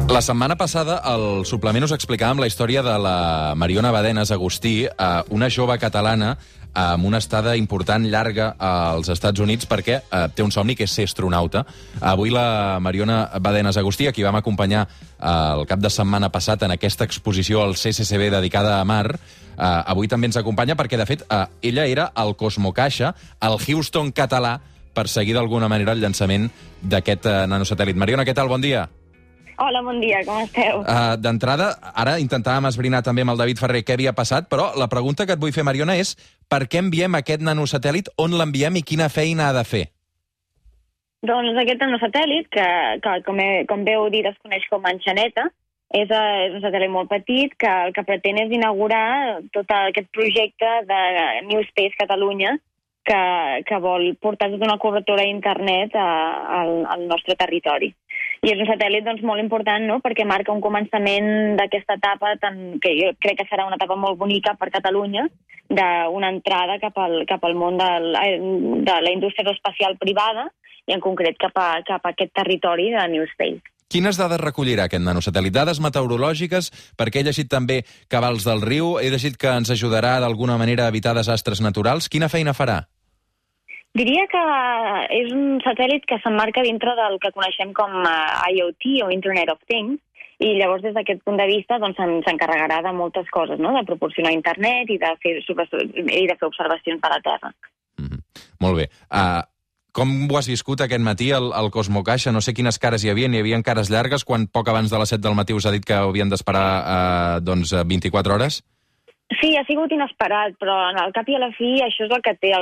La setmana passada, al suplement us explicàvem la història de la Mariona Badenes Agustí, una jove catalana amb una estada important, llarga, als Estats Units, perquè té un somni que és ser astronauta. Avui la Mariona Badenes Agustí, a qui vam acompanyar el cap de setmana passat en aquesta exposició al CCCB dedicada a mar, avui també ens acompanya perquè, de fet, ella era el Cosmocaixa, el Houston català, per seguir d'alguna manera el llançament d'aquest nanosatèl·lit. Mariona, què tal? Bon dia. Hola, bon dia, com esteu? D'entrada, ara intentàvem esbrinar també amb el David Ferrer què havia passat, però la pregunta que et vull fer, Mariona, és per què enviem aquest nanosatèl·lit, on l'enviem i quina feina ha de fer? Doncs aquest nanosatèl·lit, que com veu dir es coneix com a enxaneta, és un satèl·lit molt petit que el que pretén és inaugurar tot aquest projecte de New Space Catalunya, que vol portar tota una cobertura d'internet al nostre territori. I és un satèl·lit molt important, no?, perquè marca un començament d'aquesta etapa, que jo crec que serà una etapa molt bonica per Catalunya, d'una entrada cap al món de la indústria aeroespacial privada i en concret cap a aquest territori de New Space. Quines dades recollirà aquest nanosatèl·lit? Dades meteorològiques, perquè he llegit també cabals del riu, he llegit que ens ajudarà d'alguna manera a evitar desastres naturals. Quina feina farà? Diria que és un satèl·lit que s'emmarca dintre del que coneixem com IoT o Internet of Things, i llavors des d'aquest punt de vista s'encarregarà de moltes coses, no?, de proporcionar internet i de fer observacions de la Terra. Molt bé. Com ho has viscut aquest matí al Cosmocaixa? No sé quines cares hi havia cares llargues quan poc abans de les 7 del matí us ha dit que havien d'esperar 24 hores? Sí, ha sigut inesperat, però al cap i a la fi això és el que té el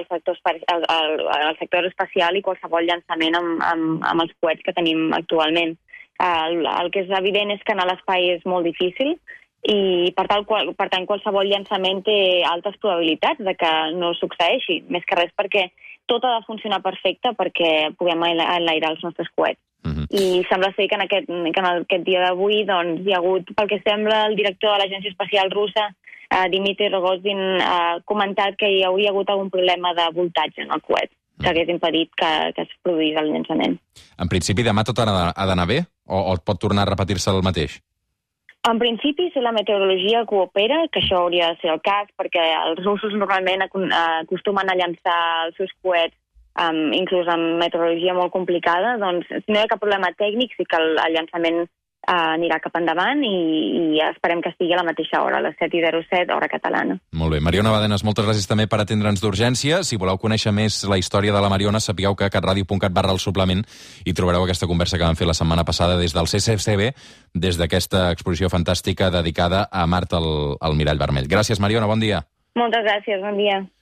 sector aeroespacial i qualsevol llançament amb els coets que tenim actualment. El que és evident és que anar a l'espai és molt difícil i, per tant, qualsevol llançament té altes probabilitats de que no succeeixi, més que res perquè tot ha de funcionar perfecte perquè puguem enlairar els nostres coets. I sembla ser que en aquest dia d'avui hi ha hagut, pel que sembla, el director de l'Agència Espacial Russa, Dmitry Rogozin, ha comentat que hi hauria hagut algun problema de voltatge en el coet, que hagués impedit que es produís el llançament. En principi, demà tot ha d'anar bé? O pot tornar a repetir-se el mateix? En principi, si la meteorologia coopera, que això hauria de ser el cas, perquè els russos normalment acostumen a llançar els seus coets inclús amb meteorologia molt complicada, doncs si no hi ha cap problema tècnic, sí que el llançament anirà cap endavant i esperem que estigui a la mateixa hora, a les 7:07, hora catalana. Molt bé. Mariona Badenes, moltes gràcies també per atendre'ns d'urgència. Si voleu conèixer més la història de la Mariona, sapigueu que a catradio.cat/el suplement hi trobareu aquesta conversa que vam fer la setmana passada des del CCCB, des d'aquesta exposició fantàstica dedicada a Mart al Mirall Vermell. Gràcies, Mariona, bon dia. Moltes gràcies, bon dia.